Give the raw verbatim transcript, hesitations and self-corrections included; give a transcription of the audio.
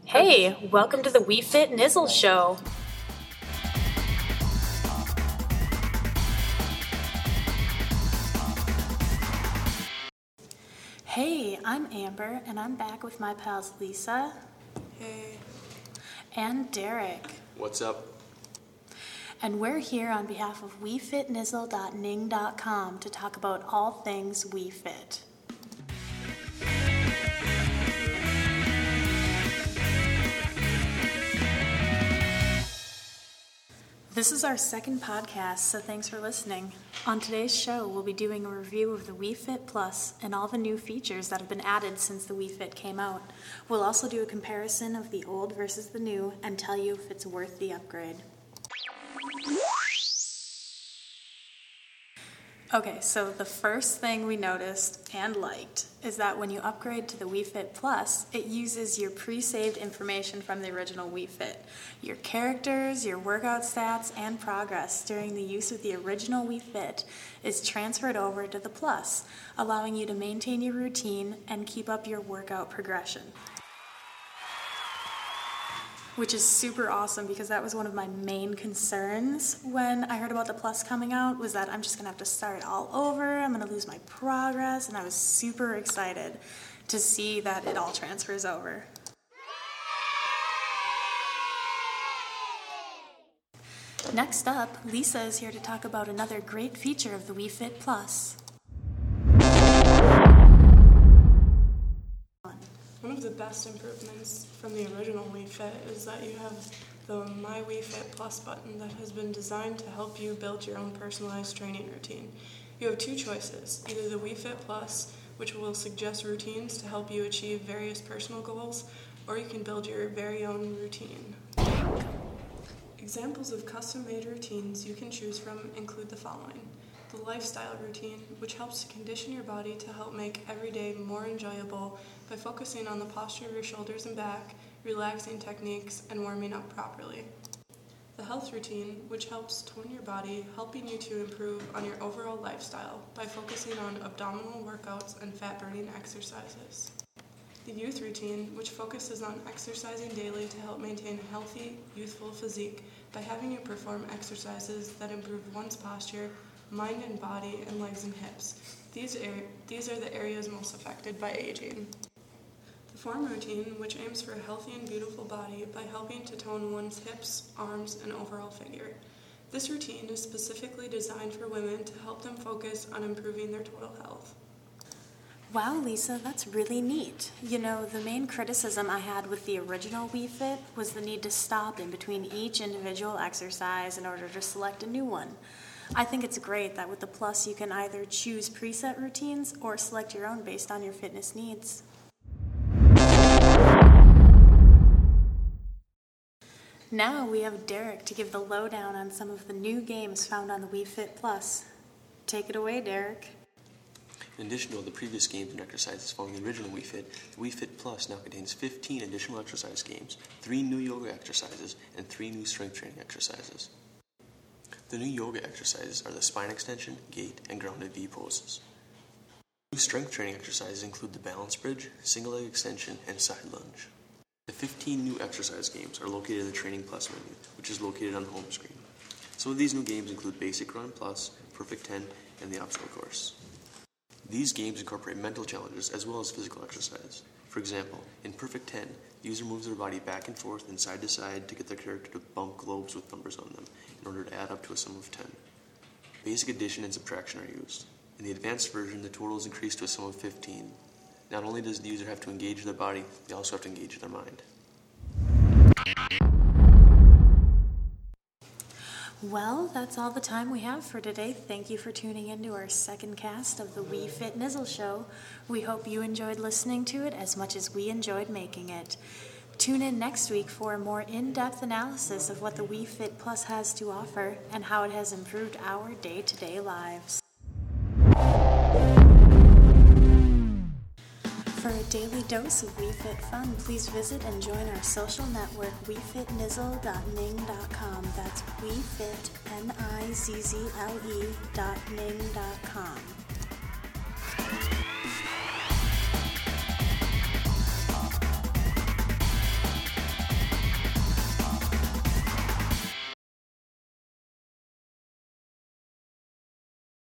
Hey, welcome to the We Fit Nizzle Show. Hey, I'm Amber, and I'm back with my pals Lisa. Hey. And Derek. What's up? And we're here on behalf of we fit nizzle dot ning dot com to talk about all things We Fit. This is our second podcast, so thanks for listening. On today's show, we'll be doing a review of the We Fit Plus and all the new features that have been added since the We Fit came out. We'll also do a comparison of the old versus the new and tell you if it's worth the upgrade. Okay, so the first thing we noticed and liked is that when you upgrade to the We Fit Plus, it uses your pre-saved information from the original We Fit. Your characters, your workout stats, and progress during the use of the original We Fit is transferred over to the Plus, allowing you to maintain your routine and keep up your workout progression. Which is super awesome because that was one of my main concerns when I heard about the Plus coming out, was that I'm just going to have to start all over, I'm going to lose my progress, and I was super excited to see that it all transfers over. Next up, Lisa is here to talk about another great feature of the We Fit Plus. One of the best improvements from the original We Fit is that you have the My We Fit Plus button that has been designed to help you build your own personalized training routine. You have two choices, either the We Fit Plus, which will suggest routines to help you achieve various personal goals, or you can build your very own routine. Examples of custom-made routines you can choose from include the following. The lifestyle routine, which helps to condition your body to help make every day more enjoyable by focusing on the posture of your shoulders and back, relaxing techniques, and warming up properly. The health routine, which helps tone your body, helping you to improve on your overall lifestyle by focusing on abdominal workouts and fat-burning exercises. The youth routine, which focuses on exercising daily to help maintain a healthy, youthful physique by having you perform exercises that improve one's posture, mind and body, and legs and hips. These, are, these are the areas most affected by aging. The form routine, which aims for a healthy and beautiful body by helping to tone one's hips, arms, and overall figure. This routine is specifically designed for women to help them focus on improving their total health. Wow, Lisa, that's really neat. You know, the main criticism I had with the original We Fit was the need to stop in between each individual exercise in order to select a new one. I think it's great that with the Plus you can either choose preset routines or select your own based on your fitness needs. Now we have Derek to give the lowdown on some of the new games found on the We Fit Plus. Take it away, Derek. In addition to all the previous games and exercises found in the original We Fit, the We Fit Plus now contains fifteen additional exercise games, three new yoga exercises, and three new strength training exercises. The new yoga exercises are the spine extension, gait, and grounded V poses. New strength training exercises include the balance bridge, single leg extension, and side lunge. The fifteen new exercise games are located in the Training Plus menu, which is located on the home screen. Some of these new games include Basic Run Plus, Perfect ten, and the Obstacle Course. These games incorporate mental challenges as well as physical exercise. For example, in Perfect ten, the user moves their body back and forth and side to side to get their character to bump globes with numbers on them in order to add up to a sum of ten. Basic addition and subtraction are used. In the advanced version, the total is increased to a sum of fifteen. Not only does the user have to engage their body, they also have to engage their mind. Well, that's all the time we have for today. Thank you for tuning in to our second cast of the We Fit Nizzle Show. We hope you enjoyed listening to it as much as we enjoyed making it. Tune in next week for a more in-depth analysis of what the We Fit Plus has to offer and how it has improved our day-to-day lives. For a daily dose of We Fit fun, please visit and join our social network, we fit nizzle dot ning dot com. That's WeFit, N I Z Z L E dot ning dot com.